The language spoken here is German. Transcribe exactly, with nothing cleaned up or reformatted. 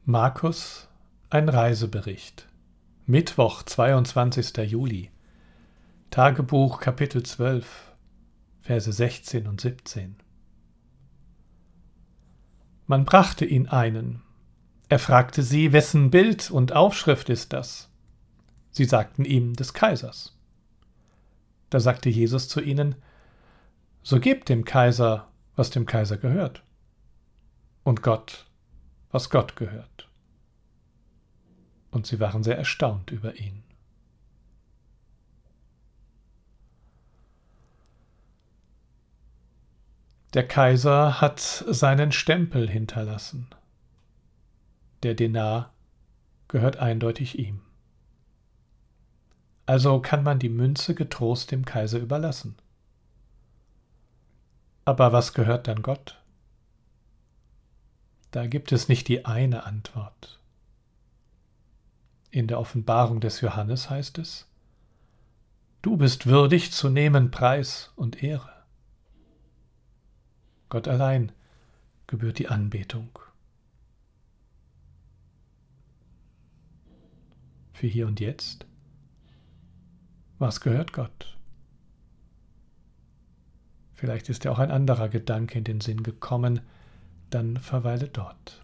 Markus, ein Reisebericht. Mittwoch, zweiundzwanzigster Juli. Tagebuch, Kapitel zwölf, Verse sechzehn und siebzehn. Man brachte ihn einen. Er fragte sie, wessen Bild und Aufschrift ist das? Sie sagten ihm, des Kaisers. Da sagte Jesus zu ihnen, so gebt dem Kaiser, was dem Kaiser gehört, und Gott, was Gott gehört. Und sie waren sehr erstaunt über ihn. Der Kaiser hat seinen Stempel hinterlassen. Der Denar gehört eindeutig ihm. Also kann man die Münze getrost dem Kaiser überlassen. Aber was gehört dann Gott? Da gibt es nicht die eine Antwort. In der Offenbarung des Johannes heißt es, du bist würdig zu nehmen Preis und Ehre. Gott allein gebührt die Anbetung. Für hier und jetzt? Was gehört Gott? Vielleicht ist dir auch ein anderer Gedanke in den Sinn gekommen, dann verweile dort.